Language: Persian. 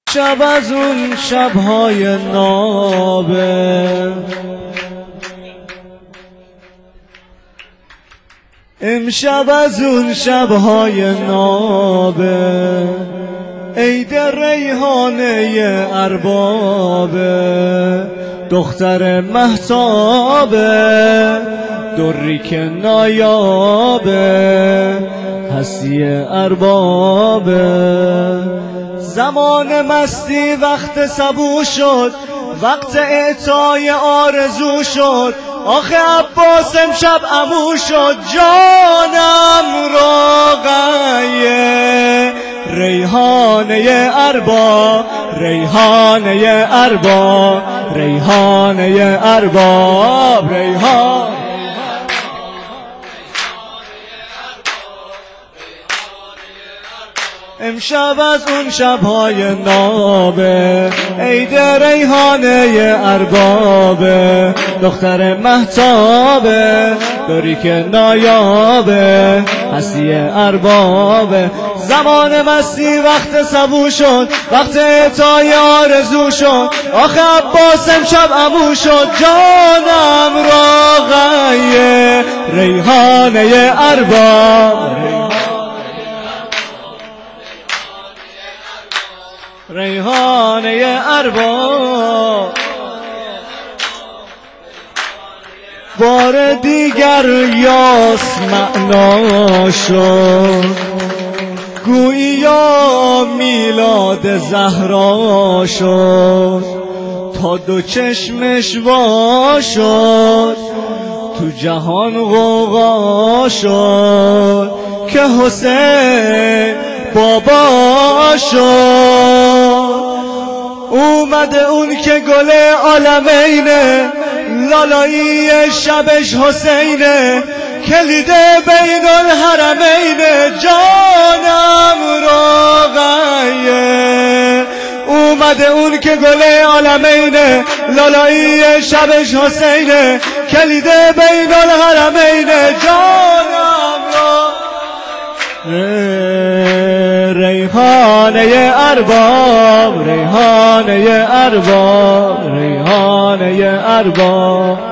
شب از اون شب‌های نابه، امشب از اون شب‌های نابه، عید ریحانه اربابه، دختر مهتابه، دری که نایابه، هستی اربابه. زمان مستی وقت صبو شد، وقت اعطای آرزو شد، آخه عباس امشب عمو شد. جانم راقیه ریحانه ارباب، ریحانه ارباب، ریحانه ارباب، ریحان. امشب از اون شب‌های نابه، عید ریحانه اربابه، دختر مهتابه، دری که نایابه، هستی اربابه. زمان مستی وقت صبو شد، وقت اعطای آرزو شد، آخه عباس امشب عمو شد. جانم راقیه ریحانه ارباب، ریحانه ارباب. بار دیگر یاس معنا شد، گوییا میلاد زهرا شد، تا دو چشمش وا شد، تو جهان غوغا شد، که حسین بابا شد. اومده اون که گل عالمینه، لالایی شبش حسینه، کلید بین الحرمینه. جانم راقیه اومده اون که گل عالمینه، لالایی شبش حسینه، کلید بین الحرمینه. جانم ریحانه ارباب، ریحانه ارباب، ریحانه ارباب.